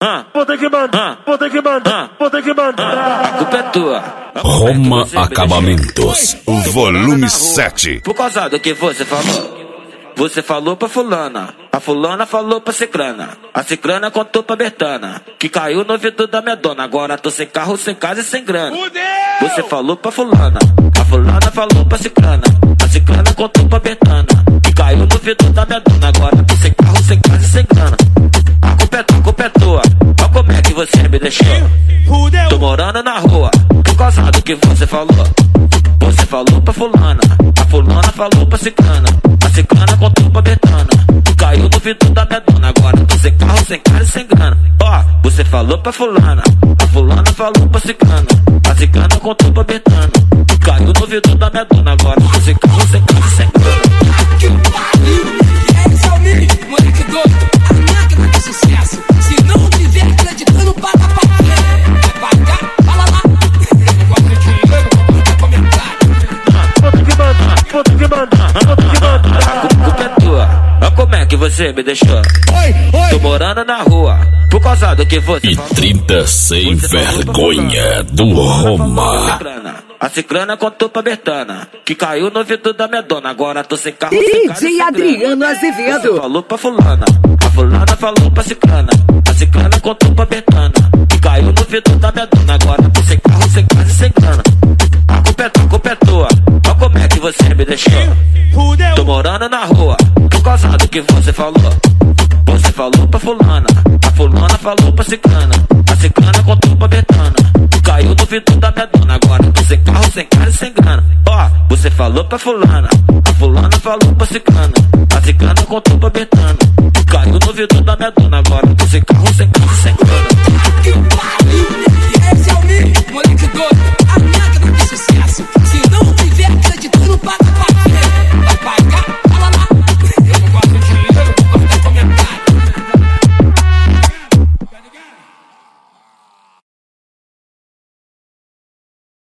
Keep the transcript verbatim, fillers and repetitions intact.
vou ter que mandar, vou ter que mandar, vou ter que mandar. A culpa é tua. Roma Acabamentos, volume sete. Por causa do que você falou. Você falou pra fulana, a fulana falou pra cicrana, a cicrana contou pra Bertana, que caiu no ouvido da minha dona. Agora tô sem carro, sem casa e sem grana. Você falou pra fulana, a fulana falou pra cicrana, a cicrana contou pra Bertana, que caiu no ouvido da minha dona. Agora tô sem carro, sem casa e sem grana. A culpa é tua, a culpa é tua. Olha como é que você me deixou. Tô morando na rua, por causa do que você falou. Você falou pra fulana, a fulana falou pra cicrana, a cicrana contou pra Bertana, que caiu no ouvido da minha dona. Agora tô sem carro, sem casa e sem grana. Ó, você falou pra fulana, a fulana falou pra cicrana, a cicrana contou pra Bertana, que caiu no ouvido da minha dona. Agora tô sem carro, sem casa e sem grana. Que pariu! É isso aí, moleque doido, a máquina de sucesso. Se não tiver acreditando, paga pra quê? Vai pagar? Fala lá. Não gosta de dinheiro, não gosta de comentário. Vou ter que mandar, vou ter que mandar, vou ter que mandar. A culpa é tua, olha como é que você me deixou. Tô morando na rua, por causa do que você E falou. trinta sem vergonha do Roma. A cicrana contou pra Bertana, que caiu no ouvido da minha dona. Agora tô sem carro, sem casa e D J sem Adriano grana. Azevedo. Você falou pra fulana, a fulana falou pra cicrana, a cicrana contou pra Bertana, que caiu no ouvido da minha dona. Agora tô sem carro, sem casa e sem grana. A culpa é tua, a culpa é tua. Olha como é que você me deixou. Tô morando na rua, por causa do que você falou. Você falou pra fulana, a fulana falou pra cicrana, a cicrana contou pra Bertana, que caiu no ouvido da minha dona. Agora tô sem carro, sem casa e sem grana. Ó, você falou pra fulana, a fulana falou pra cicrana, a cicrana contou pra Bertana, que caiu no ouvido da minha dona. Agora tô sem carro, sem casa e sem grana.